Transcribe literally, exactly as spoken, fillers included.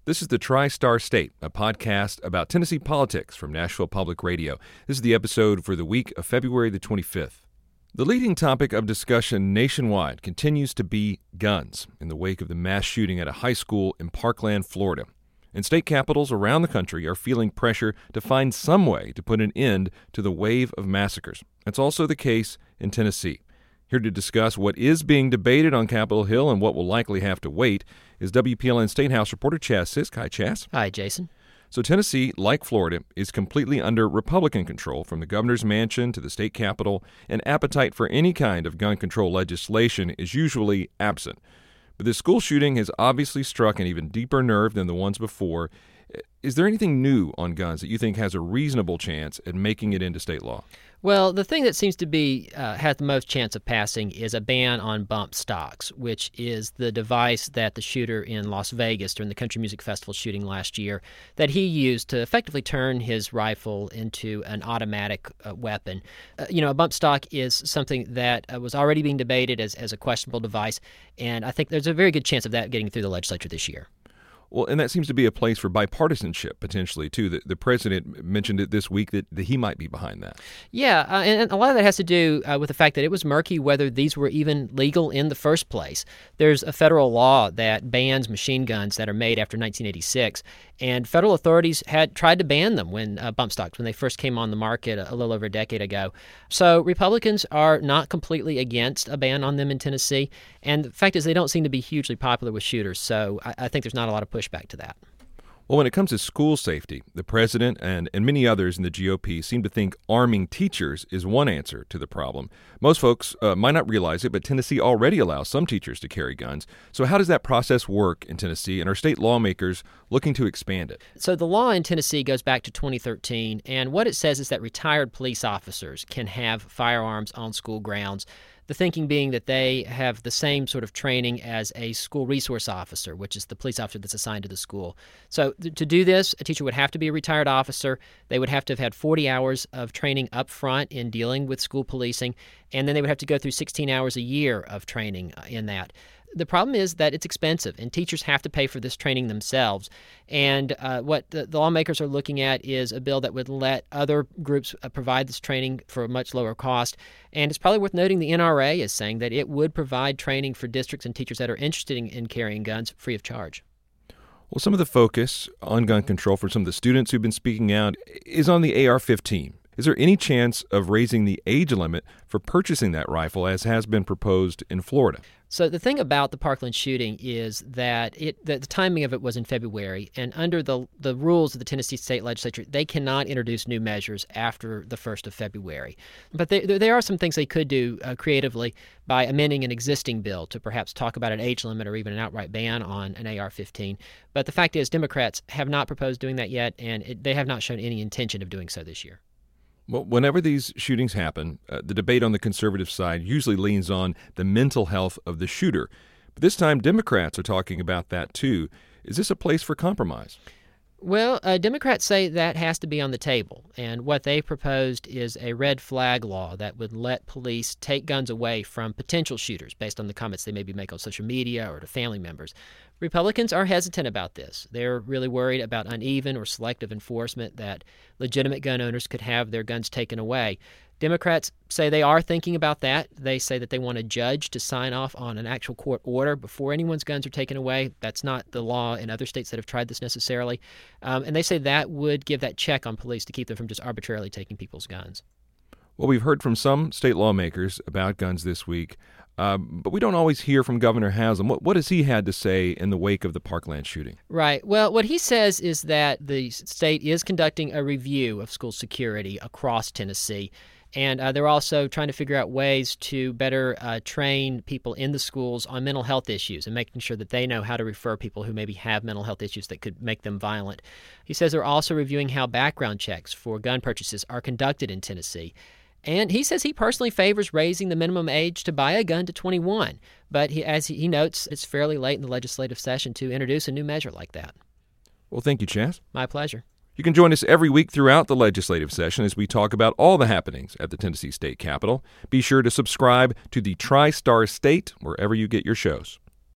This is the Tri-Star State, a podcast about Tennessee politics from Nashville Public Radio. This is the episode for the week of February the twenty-fifth. The leading topic of discussion nationwide continues to be guns in the wake of the mass shooting at a high school in Parkland, Florida. And state capitals around the country are feeling pressure to find some way to put an end to the wave of massacres. That's also the case in Tennessee. Here to discuss what is being debated on Capitol Hill and what will likely have to wait is W P L N State House reporter Chaz Sisk. Hi, Chaz. Hi, Jason. So Tennessee, like Florida, is completely under Republican control from the governor's mansion to the state capitol, and appetite for any kind of gun control legislation is usually absent. But this school shooting has obviously struck an even deeper nerve than the ones before. Is there anything new on guns that you think has a reasonable chance at making it into state law? Well, the thing that seems to be uh, has the most chance of passing is a ban on bump stocks, which is the device that the shooter in Las Vegas during the Country Music Festival shooting last year, that he used to effectively turn his rifle into an automatic uh, weapon. Uh, you know, a bump stock is something that uh, was already being debated as, as a questionable device, and I think there's a very good chance of that getting through the legislature this year. Well, and that seems to be a place for bipartisanship, potentially, too. The, the president mentioned it this week that, that he might be behind that. Yeah, uh, and a lot of that has to do uh, with the fact that it was murky whether these were even legal in the first place. There's a federal law that bans machine guns that are made after nineteen eighty-six, and federal authorities had tried to ban them when uh, bump stocks, when they first came on the market a, a little over a decade ago. So Republicans are not completely against a ban on them in Tennessee, and the fact is they don't seem to be hugely popular with shooters, so I, I think there's not a lot of pushback to that. Well, when it comes to school safety, the president and, and many others in the G O P seem to think arming teachers is one answer to the problem. Most folks uh, might not realize it, but Tennessee already allows some teachers to carry guns. So how does that process work in Tennessee, and are state lawmakers looking to expand it? So the law in Tennessee goes back to twenty thirteen, and what it says is that retired police officers can have firearms on school grounds. The thinking being that they have the same sort of training as a school resource officer, which is the police officer that's assigned to the school. So th- to do this, a teacher would have to be a retired officer. They would have to have had forty hours of training up front in dealing with school policing, and then they would have to go through sixteen hours a year of training in that. The problem is that it's expensive, and teachers have to pay for this training themselves. And uh, what the, the lawmakers are looking at is a bill that would let other groups uh, provide this training for a much lower cost. And it's probably worth noting the N R A is saying that it would provide training for districts and teachers that are interested in, in carrying guns free of charge. Well, some of the focus on gun control for some of the students who've been speaking out is on the A R fifteen. Is there any chance of raising the age limit for purchasing that rifle, as has been proposed in Florida? So the thing about the Parkland shooting is that it that the timing of it was in February, and under the the rules of the Tennessee State Legislature, they cannot introduce new measures after the first of February. But they, there are some things they could do uh, creatively by amending an existing bill to perhaps talk about an age limit or even an outright ban on an A R fifteen. But the fact is, Democrats have not proposed doing that yet, and it, they have not shown any intention of doing so this year. Well, whenever these shootings happen, uh, the debate on the conservative side usually leans on the mental health of the shooter. But this time, Democrats are talking about that, too. Is this a place for compromise? Well, uh, Democrats say that has to be on the table, and what they proposed is a red flag law that would let police take guns away from potential shooters based on the comments they maybe make on social media or to family members. Republicans are hesitant about this. They're really worried about uneven or selective enforcement, that legitimate gun owners could have their guns taken away. Democrats say they are thinking about that. They say that they want a judge to sign off on an actual court order before anyone's guns are taken away. That's not the law in other states that have tried this necessarily. Um, and they say that would give that check on police to keep them from just arbitrarily taking people's guns. Well, we've heard from some state lawmakers about guns this week, um, but we don't always hear from Governor Haslam. What, what has he had to say in the wake of the Parkland shooting? Right. Well, what he says is that the state is conducting a review of school security across Tennessee. And uh, they're also trying to figure out ways to better uh, train people in the schools on mental health issues and making sure that they know how to refer people who maybe have mental health issues that could make them violent. He says they're also reviewing how background checks for gun purchases are conducted in Tennessee. And he says he personally favors raising the minimum age to buy a gun to twenty-one. But he, as he notes, it's fairly late in the legislative session to introduce a new measure like that. Well, thank you, Chaz. My pleasure. You can join us every week throughout the legislative session as we talk about all the happenings at the Tennessee State Capitol. Be sure to subscribe to the Tri-Star State wherever you get your shows.